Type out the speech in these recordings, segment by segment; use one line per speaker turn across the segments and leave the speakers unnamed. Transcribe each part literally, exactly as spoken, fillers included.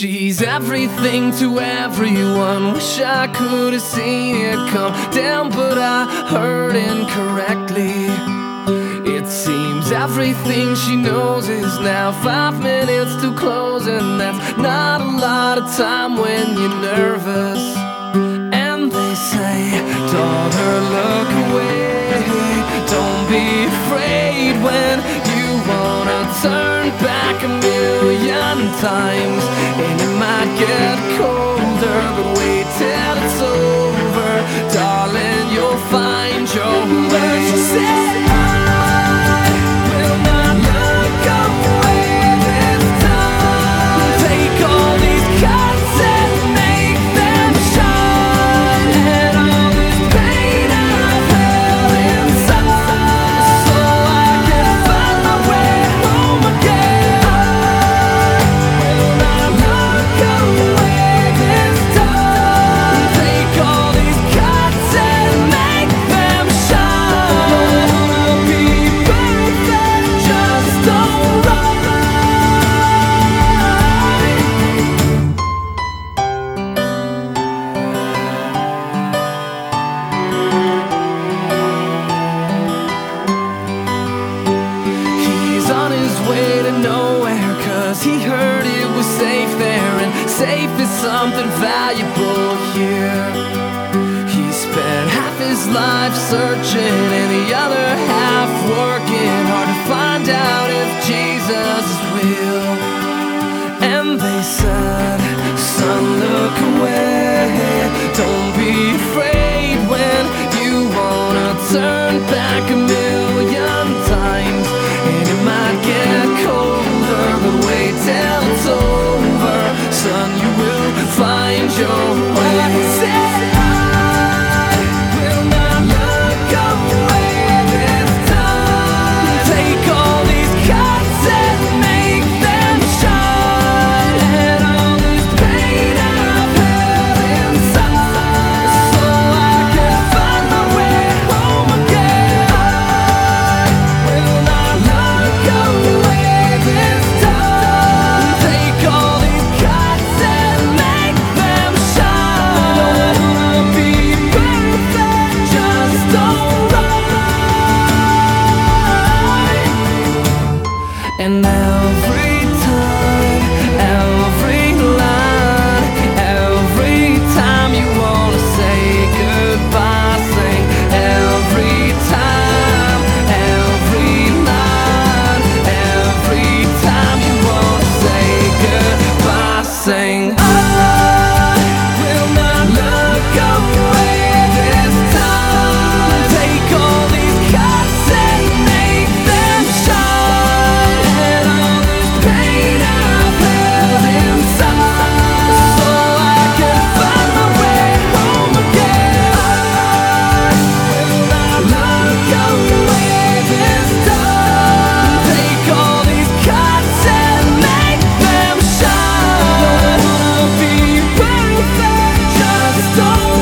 She's everything to everyone. Wish I could have seen it come down, but I heard incorrectly. It seems everything she knows is now five minutes to close, and that's not a lot of time when you're nervous. And they say, daughter, look away. Don't be afraid when you wanna turn back a million times. And it might get colder, but wait till it's over. Darling, you'll find your way. She said, I will not look away this time. Take all these cuts and make them shine, and all this pain I've held inside, so I can find my way home again. I will not look away this time. Take all these cuts and make them shine. I'll be perfect, just alright. He's on his way to nowhere, cause he heard it was safe there, and safe is something valuable here. He spent half his life searching and the other half working hard to find out if Jesus is real. And they said, son, look away. Don't be afraid when you wanna turn back a million times. And it might get colder, but wait till it's over. Son, you will find your way. Like I said, I will not look away this time. Take all these cuts and make them shine, and all this pain I've held inside, so I can find my way home again. I will not look away this time. Take all these cuts and make them shine. I'll be perfect, just alright. And every time, every line, every time you wanna say goodbye, sing every time, every line, every time you wanna say goodbye, sing. I will not look away this time. Take all these cuts and make them shine, and all this pain I've held inside, so I can find my way home again. I will not look away this time. Take all these cuts and make them shine. I'll be perfect, just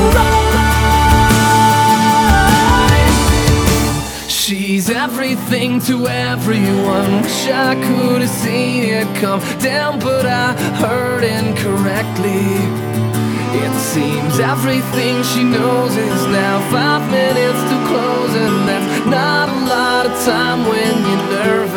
alright. She's everything to everyone. Wish I could have seen it come down, but I heard incorrectly. It seems everything she knows is now five minutes to close, and that's not a lot of time when you're nervous.